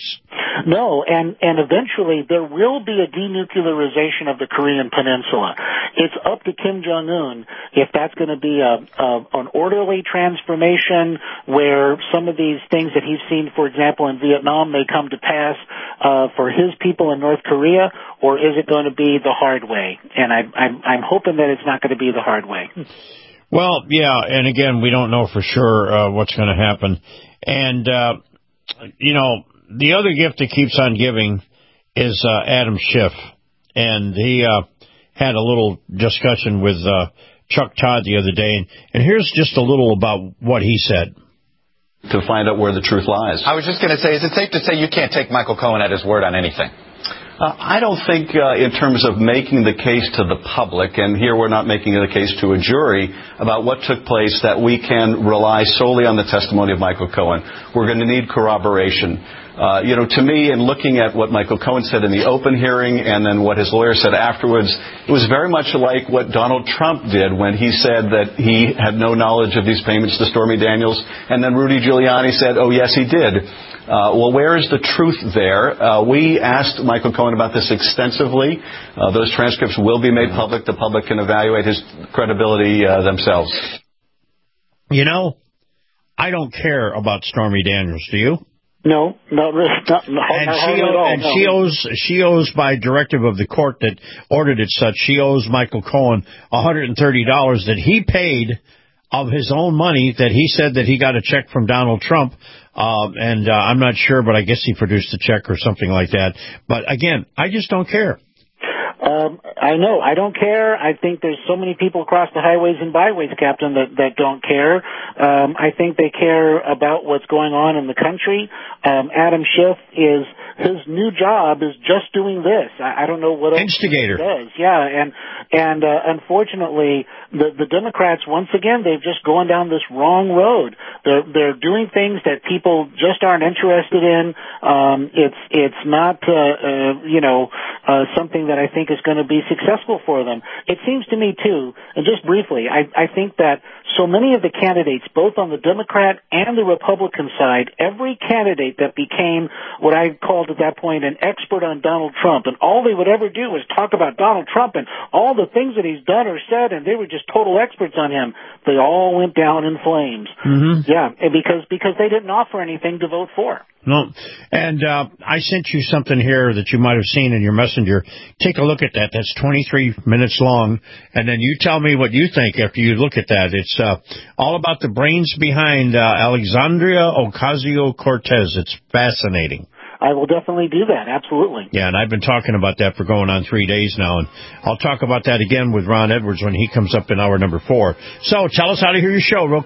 No, and, and eventually there will be a denuclearization of the Korean Peninsula. It's up to Kim Jong-un if that's going to be a, a an orderly transformation where some of these things that he's seen, for example, in Vietnam may come to pass uh, for his people in North Korea, or is it going to be the hard way? And I, I'm, I'm hoping that it's not going to be the hard way. Well, yeah, and again, we don't know for sure uh, what's going to happen. And, uh, you know, the other gift that keeps on giving is uh, Adam Schiff. And he uh, had a little discussion with uh, Chuck Todd the other day. And, and here's just a little about what he said. To find out where the truth lies. I was just going to say, is it safe to say you can't take Michael Cohen at his word on anything? Uh, I don't think uh, in terms of making the case to the public, and here we're not making the case to a jury, about what took place, that we can rely solely on the testimony of Michael Cohen. We're going to need corroboration. Uh, you know, to me, in looking at what Michael Cohen said in the open hearing and then what his lawyer said afterwards, it was very much like what Donald Trump did when he said that he had no knowledge of these payments to Stormy Daniels, and then Rudy Giuliani said, oh, yes, he did. Uh, well, where is the truth there? Uh, we asked Michael Cohen about this extensively. Uh, those transcripts will be made public. The public can evaluate his credibility uh, themselves. You know, I don't care about Stormy Daniels. Do you? No, not really. Not, not, and not she, at all, and no. she owes she owes by directive of the court that ordered it such. She owes Michael Cohen one hundred thirty dollars that he paid of his own money, that he said that he got a check from Donald Trump. Um, and uh, I'm not sure, but I guess he produced a check or something like that. But again, I just don't care. Um, I know. I don't care. I think there's so many people across the highways and byways, Captain, that, that don't care. Um, I think they care about what's going on in the country. Um, Adam Schiff is, his new job is just doing this. I, I don't know what else Instigator. he does. Yeah, and, and, uh, unfortunately, the, the Democrats, once again, they've just gone down this wrong road. They're, they're doing things that people just aren't interested in. Um, it's, it's not, uh, uh, you know, uh, something that I think is going to be successful for them. It seems to me, too, and just briefly, I, I think that so many of the candidates, both on the Democrat and the Republican side, every candidate that became what I called at that point an expert on Donald Trump, and all they would ever do was talk about Donald Trump and all the things that he's done or said, and they were just total experts on him, they all went down in flames. Mm-hmm. Yeah, and because, because they didn't offer anything to vote for. No, and uh, I sent you something here that you might have seen in your messenger. Take a look at that. That's twenty-three minutes long, and then you tell me what you think after you look at that. It's uh, all about the brains behind uh, Alexandria Ocasio-Cortez. It's fascinating. I will definitely do that, absolutely. Yeah, and I've been talking about that for going on three days now, and I'll talk about that again with Ron Edwards when he comes up in hour number four. So tell us how to hear your show real quick.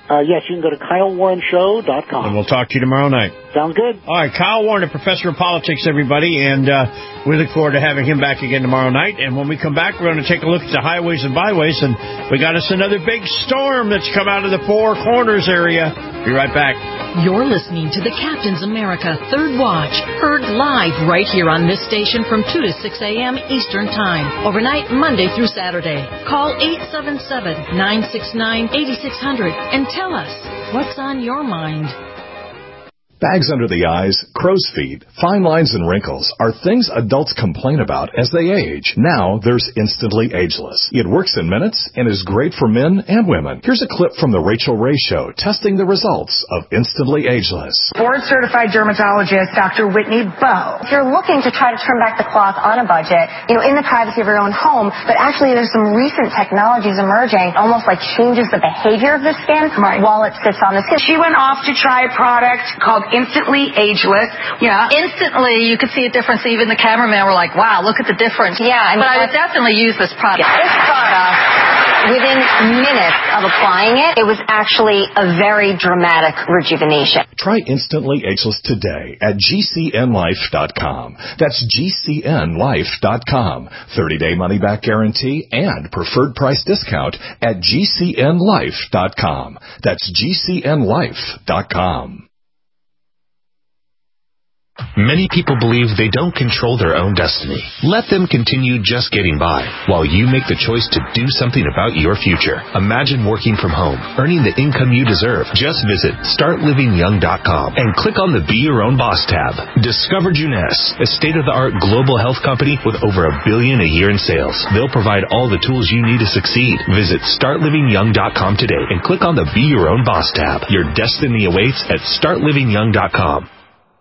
Uh, yes, you can go to Kyle Warren Show dot com. And we'll talk to you tomorrow night. Sounds good. All right, Kyle Warren, a professor of politics, everybody, and uh, we look forward to having him back again tomorrow night. And when we come back, we're going to take a look at the highways and byways, and we got us another big storm that's come out of the Four Corners area. Be right back. You're listening to the Captain's America Third Watch, heard live right here on this station from two to six a.m. Eastern Time, overnight Monday through Saturday. Call eight seven seven, nine six nine, eight six zero zero and tell us what's on your mind. Bags under the eyes, crow's feet, fine lines and wrinkles are things adults complain about as they age. Now there's Instantly Ageless. It works in minutes and is great for men and women. Here's a clip from the Rachel Ray Show testing the results of Instantly Ageless. Board-certified dermatologist Doctor Whitney Bowe. If you're looking to try to trim back the cloth on a budget, you know, in the privacy of your own home, but actually there's some recent technologies emerging, almost like changes the behavior of the skin right. while it sits on the skin. She went off to try a product called Instantly Ageless. Yeah. Instantly, you could see a difference. Even the cameraman were like, wow, look at the difference. Yeah. I mean, but I would definitely use this product. This product, within minutes of applying it, it was actually a very dramatic rejuvenation. Try Instantly Ageless today at G C N life dot com. That's G C N life dot com. thirty-day money-back guarantee and preferred price discount at G C N life dot com. That's G C N life dot com. Many people believe they don't control their own destiny. Let them continue just getting by while you make the choice to do something about your future. Imagine working from home, earning the income you deserve. Just visit start living young dot com and click on the Be Your Own Boss tab. Discover Juness, a state-of-the-art global health company with over a billion a year in sales. They'll provide all the tools you need to succeed. Visit start living young dot com today and click on the Be Your Own Boss tab. Your destiny awaits at start living young dot com.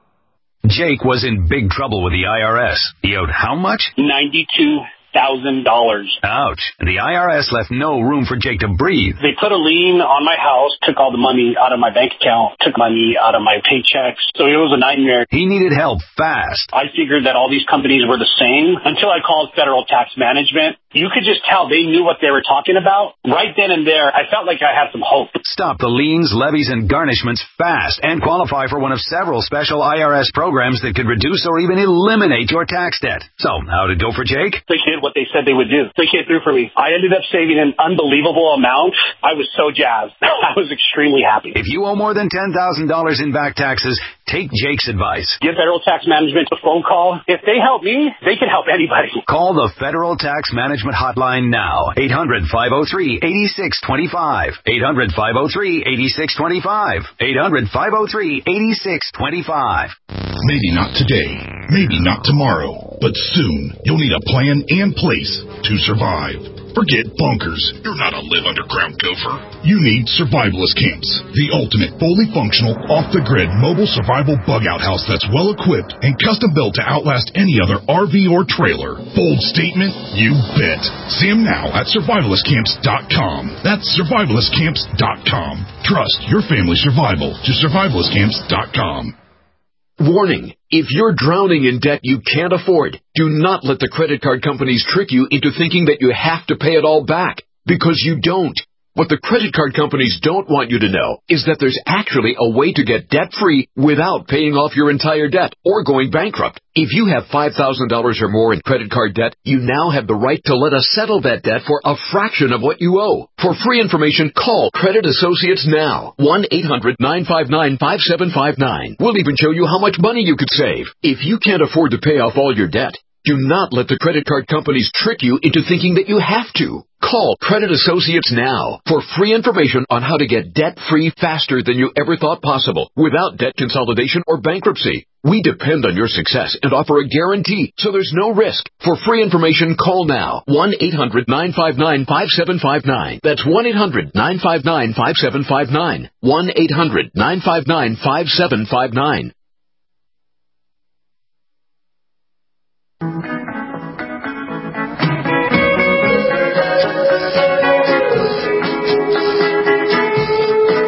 Jake was in big trouble with the I R S. He owed how much? ninety-two thousand dollars. Ouch. The I R S left no room for Jake to breathe. They put a lien on my house, took all the money out of my bank account, took money out of my paychecks. So it was a nightmare. He needed help fast. I figured that all these companies were the same until I called Federal Tax Management. You could just tell they knew what they were talking about. Right then and there, I felt like I had some hope. Stop the liens, levies, and garnishments fast and qualify for one of several special I R S programs that could reduce or even eliminate your tax debt. So, how'd it go for Jake? They did what they said they would do. They came through for me. I ended up saving an unbelievable amount. I was so jazzed. I was extremely happy. If you owe more than ten thousand dollars in back taxes, take Jake's advice. Give Federal Tax Management a phone call. If they help me, they can help anybody. Call the Federal Tax Management hotline now. eight hundred, five oh three, eight six two five. eight hundred, five oh three, eight six two five. eight hundred, five oh three, eight six two five. Maybe not today, maybe not tomorrow, but soon you'll need a plan and place to survive. Forget bunkers. You're not a live underground gopher. You need Survivalist Camps, the ultimate fully functional, off-the-grid mobile survival bug-out house that's well-equipped and custom-built to outlast any other R V or trailer. Bold statement? You bet. See them now at survivalist camps dot com. That's survivalist camps dot com. Trust your family's survival to survivalist camps dot com. Warning. If you're drowning in debt you can't afford, do not let the credit card companies trick you into thinking that you have to pay it all back, because you don't. What the credit card companies don't want you to know is that there's actually a way to get debt-free without paying off your entire debt or going bankrupt. If you have five thousand dollars or more in credit card debt, you now have the right to let us settle that debt for a fraction of what you owe. For free information, call Credit Associates now. one eight hundred, nine five nine, five seven five nine. We'll even show you how much money you could save. If you can't afford to pay off all your debt, do not let the credit card companies trick you into thinking that you have to. Call Credit Associates now for free information on how to get debt-free faster than you ever thought possible without debt consolidation or bankruptcy. We depend on your success and offer a guarantee, so there's no risk. For free information, call now. one eight hundred, nine five nine, five seven five nine. That's one eight hundred, nine five nine, five seven five nine. one eight hundred, nine five nine, five seven five nine.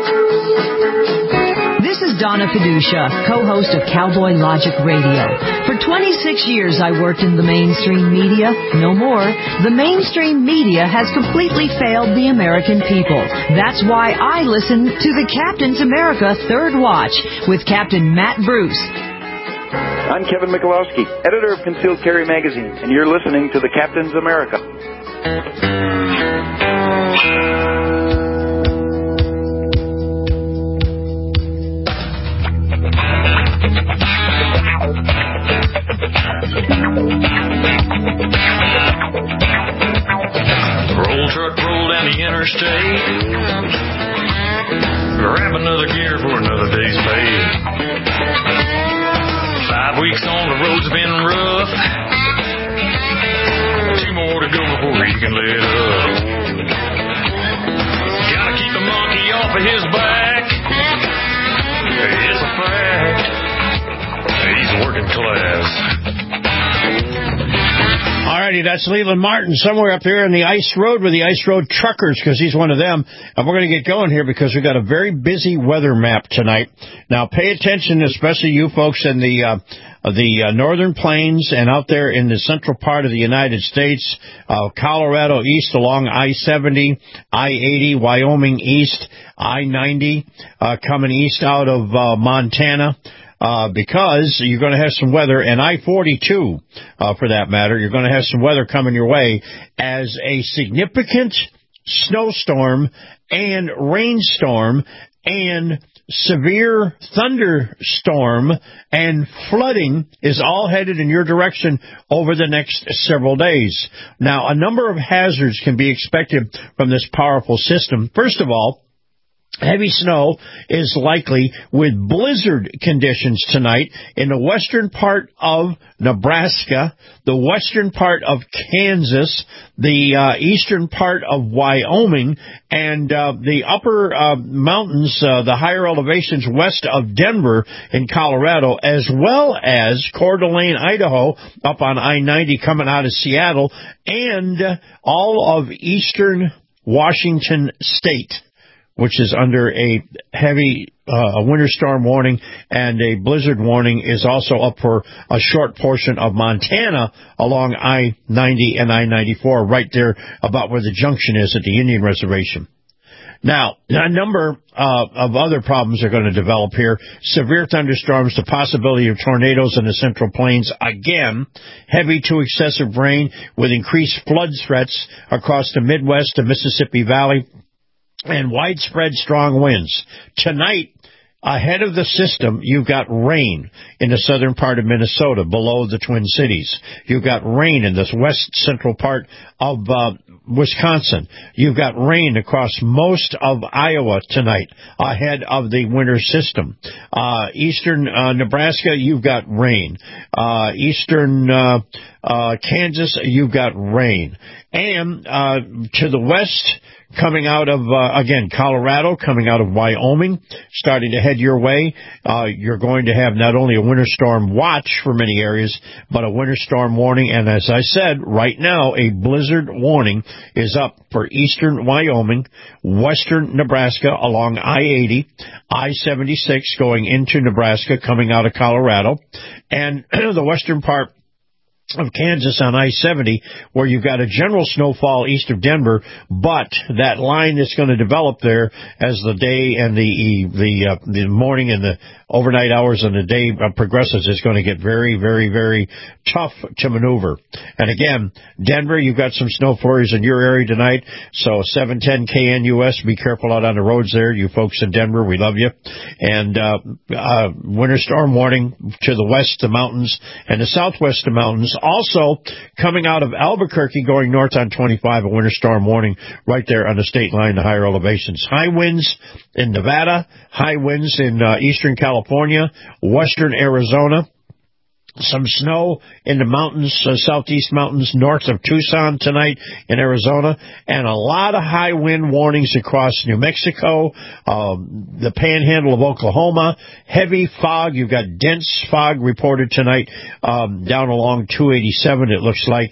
This is Donna Fiducia, co-host of Cowboy Logic Radio. For For twenty-six years, I worked in the mainstream media. No more. The mainstream media has completely failed the American people. That's why I listen to the Captain's America Third Watch with Captain Matt Bruce. I'm Kevin Michalowski, editor of Concealed Carry Magazine, and you're listening to the Captain's America. Roll truck, roll down the interstate. Grab another gear for another day's pay. Five weeks on the road's been rough. Two more to go before he can let up. Gotta keep the monkey off of his back. It's a fact. He's working class. Alrighty, that's Leland Martin somewhere up here in the ice road with the ice road truckers, because he's one of them. And we're going to get going here because we've got a very busy weather map tonight. Now, pay attention, especially you folks in the uh, the uh, northern plains and out there in the central part of the United States, uh, Colorado east along I seventy, I eighty, Wyoming east, I ninety, uh, coming east out of uh, Montana. Uh, because you're going to have some weather, and I forty-two, uh, for that matter, you're going to have some weather coming your way as a significant snowstorm and rainstorm and severe thunderstorm and flooding is all headed in your direction over the next several days. Now, a number of hazards can be expected from this powerful system. First of all, heavy snow is likely with blizzard conditions tonight in the western part of Nebraska, the western part of Kansas, the uh, eastern part of Wyoming, and uh, the upper uh, mountains, uh, the higher elevations west of Denver in Colorado, as well as Coeur d'Alene, Idaho, up on I ninety coming out of Seattle, and uh, all of eastern Washington State, which is under a heavy uh, a winter storm warning, and a blizzard warning is also up for a short portion of Montana along I ninety and I ninety-four, right there about where the junction is at the Indian Reservation. Now, a number uh, of other problems are going to develop here. Severe thunderstorms, the possibility of tornadoes in the Central Plains again, heavy to excessive rain with increased flood threats across the Midwest and Mississippi Valley, and widespread strong winds. Tonight, ahead of the system, you've got rain in the southern part of Minnesota, below the Twin Cities. You've got rain in the west central part of uh, Wisconsin. You've got rain across most of Iowa tonight, ahead of the winter system. Uh, eastern uh, Nebraska, you've got rain. Uh, eastern uh, uh, Kansas, you've got rain. And uh, to the west, coming out of, uh, again, Colorado, coming out of Wyoming, starting to head your way, uh, you're going to have not only a winter storm watch for many areas, but a winter storm warning. And as I said, right now, a blizzard warning is up for eastern Wyoming, western Nebraska along I eighty, I seventy-six going into Nebraska, coming out of Colorado, and the western part of Kansas on I seventy, where you've got a general snowfall east of Denver, but that line that's going to develop there as the day and the the uh, the morning and the overnight hours and the day uh, progresses is going to get very, very, very tough to maneuver. And again, Denver, you've got some snow flurries in your area tonight, so seven ten K N U S, be careful out on the roads there, you folks in Denver, we love you. And uh, uh winter storm warning to the west, the mountains, and the southwest, the mountains. Also, coming out of Albuquerque, going north on twenty-five, a winter storm warning right there on the state line, the higher elevations. High winds in Nevada, high winds in uh, eastern California, western Arizona. Some snow in the mountains, uh, southeast mountains north of Tucson tonight in Arizona, and a lot of high wind warnings across New Mexico, um, the panhandle of Oklahoma, heavy fog. You've got dense fog reported tonight um, down along two eighty-seven, it looks like,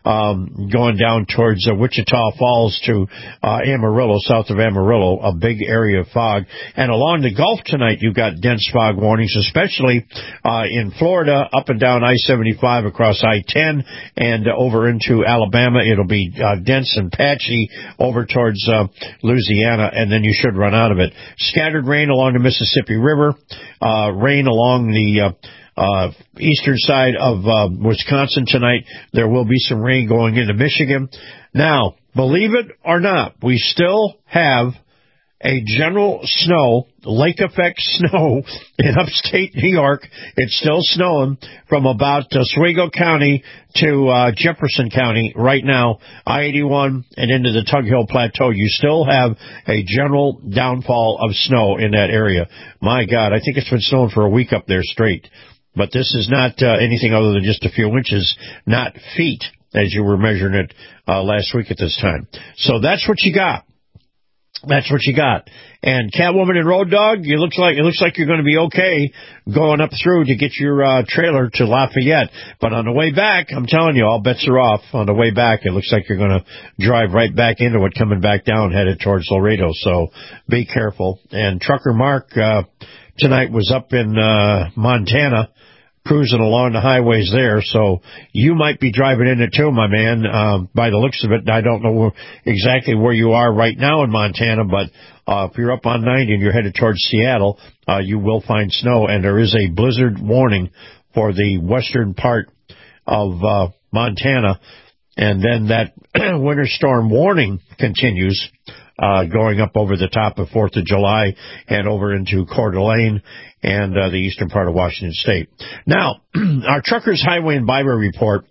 um, going down towards uh, Wichita Falls to uh, Amarillo, south of Amarillo, a big area of fog. And along the Gulf tonight, you've got dense fog warnings, especially uh, in Florida, up and down I seventy-five across I ten and uh, over into Alabama. It'll be uh, dense and patchy over towards uh, Louisiana, and then you should run out of it. Scattered rain along the Mississippi River, uh, rain along the uh, uh, eastern side of uh, Wisconsin tonight. There will be some rain going into Michigan. Now, believe it or not, we still have a general snow, lake effect snow in upstate New York. It's still snowing from about Oswego County to uh, Jefferson County right now, I eighty-one and into the Tug Hill Plateau. You still have a general downfall of snow in that area. My God, I think it's been snowing for a week up there straight. But this is not uh, anything other than just a few inches, not feet, as you were measuring it uh, last week at this time. So that's what you got. That's what you got. And Catwoman and Road Dog, it looks like it looks like you're going to be okay going up through to get your uh, trailer to Lafayette. But on the way back, I'm telling you, all bets are off. On the way back, it looks like you're going to drive right back into it, coming back down, headed towards Laredo. So be careful. And Trucker Mark uh, tonight was up in uh, Montana, cruising along the highways there, so you might be driving in it too, my man. Um, by the looks of it, I don't know where, exactly where you are right now in Montana, but uh, if you're up on ninety and you're headed towards Seattle, uh, you will find snow, and there is a blizzard warning for the western part of uh, Montana, and then that winter storm warning continues. Uh, going up over the top of fourth of July and over into Coeur d'Alene and uh, the eastern part of Washington State. Now, our Truckers Highway and Byway Report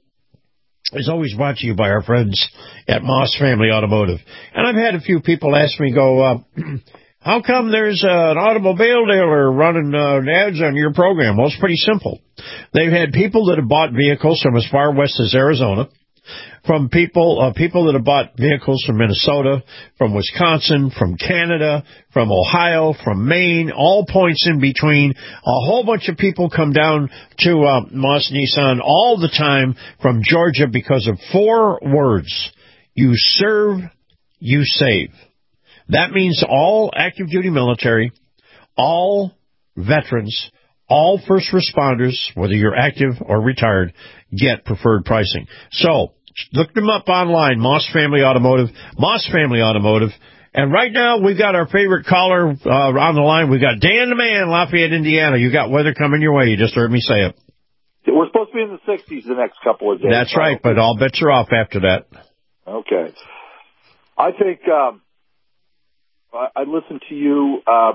is always brought to you by our friends at Moss Family Automotive. And I've had a few people ask me, go, uh, how come there's uh, an automobile dealer running uh, ads on your program? Well, it's pretty simple. They've had people that have bought vehicles from as far west as Arizona, from people uh, people that have bought vehicles from Minnesota, from Wisconsin, from Canada, from Ohio, from Maine, all points in between. A whole bunch of people come down to uh, Moss Nissan all the time from Georgia because of four words. You serve, you save. That means all active duty military, all veterans, all first responders, whether you're active or retired, get preferred pricing. So, look them up online, Moss Family Automotive, Moss Family Automotive. And right now, we've got our favorite caller uh, on the line. We've got Dan the Man, Lafayette, Indiana. You got weather coming your way. You just heard me say it. We're supposed to be in the sixties the next couple of days. That's right, but all bets are off after that. Okay. I think um, I, I listened to you uh,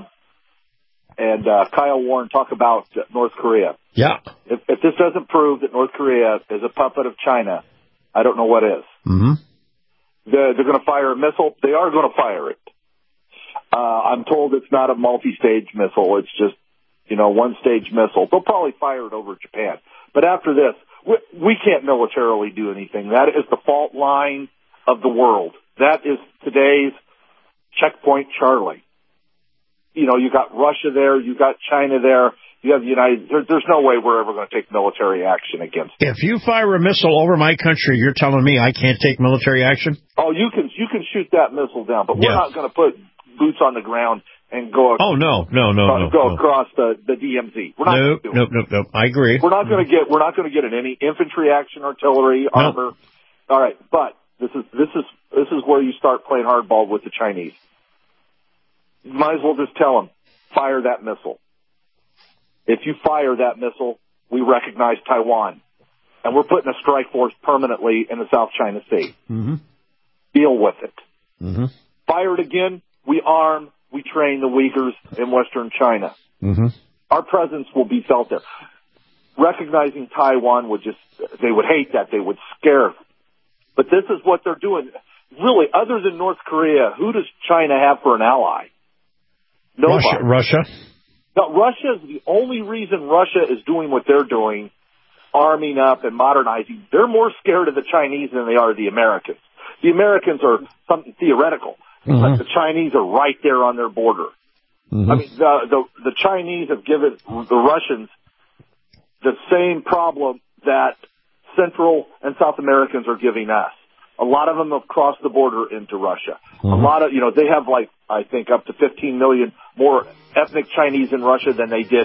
and uh, Kyle Warren talk about uh, North Korea. Yeah. If, if this doesn't prove that North Korea is a puppet of China, I don't know what is. Mm-hmm. They're, they're going to fire a missile. They are going to fire it. Uh, I'm told it's not a multi-stage missile. It's just, you know, one-stage missile. They'll probably fire it over Japan. But after this, we, we can't militarily do anything. That is the fault line of the world. That is today's checkpoint Charlie. You know, you got Russia there. You got China there. You have the United. There, there's no way we're ever going to take military action against it. If you fire a missile over my country, you're telling me I can't take military action? Oh, you can you can shoot that missile down, but we're yeah. not going to put boots on the ground and go. Oh no, no, no, uh, no. Go no. across the the D M Z. We're not nope, do nope, nope, nope. I agree. We're not going to get. We're not going to get in any infantry action, artillery, armor. Nope. All right, but this is this is this is where you start playing hardball with the Chinese. You might as well just tell them, fire that missile. If you fire that missile, we recognize Taiwan. And we're putting a strike force permanently in the South China Sea. Mm-hmm. Deal with it. Mm-hmm. Fire it again, we arm, we train the Uyghurs in Western China. Mm-hmm. Our presence will be felt there. Recognizing Taiwan would just, they would hate that, they would scare. But this is what they're doing. Really, other than North Korea, who does China have for an ally? Nobody. Russia. Russia. Now, Russia is the only reason Russia is doing what they're doing, arming up and modernizing. They're more scared of the Chinese than they are of the Americans. The Americans are something theoretical, mm-hmm. but the Chinese are right there on their border. Mm-hmm. I mean, the, the the Chinese have given the Russians the same problem that Central and South Americans are giving us. A lot of them have crossed the border into Russia. Mm-hmm. A lot of, you know, they have like, I think up to fifteen million more ethnic Chinese in Russia than they did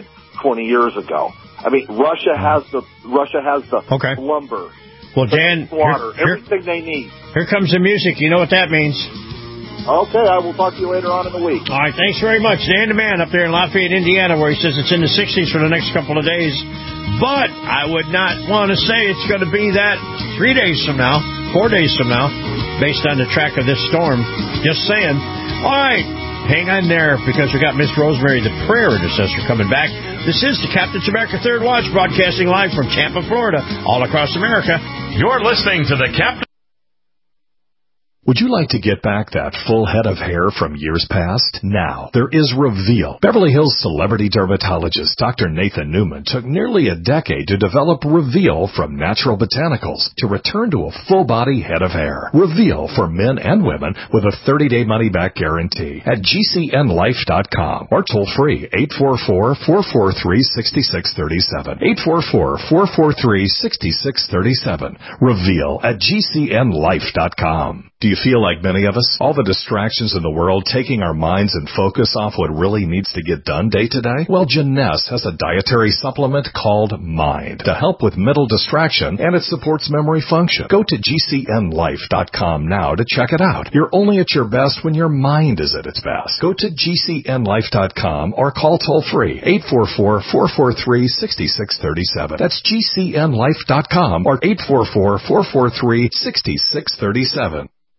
twenty years ago. I mean, Russia has the Russia has the okay. lumber, well, Dan, the water, here, everything they need. Here comes the music. You know what that means. Okay, I will talk to you later on in the week. All right, thanks very much. Dan the Man up there in Lafayette, Indiana, where he says it's in the sixties for the next couple of days. But I would not want to say it's going to be that three days from now, four days from now, based on the track of this storm. Just saying. All right, hang on there, because we got Miss Rosemary, the prayer intercessor, coming back. This is the Captain's America Third Watch, broadcasting live from Tampa, Florida, all across America. You're listening to the Captain. Would you like to get back that full head of hair from years past? Now, there is Reveal. Beverly Hills celebrity dermatologist Doctor Nathan Newman took nearly a decade to develop Reveal from natural botanicals to return to a full-body head of hair. Reveal for men and women with a thirty-day money-back guarantee at G C N life dot com or toll-free eight four four, four four three, six six three seven. eight four four, four four three, six six three seven. Reveal at G C N life dot com. Do you feel like many of us? All the distractions in the world taking our minds and focus off what really needs to get done day to day? Well, Jeunesse has a dietary supplement called Mind to help with mental distraction, and it supports memory function. Go to G C N life dot com now to check it out. You're only at your best when your mind is at its best. Go to G C N life dot com or call toll-free eight four four, four four three, six six three seven. That's G C N life dot com or eight four four, four four three, six six three seven.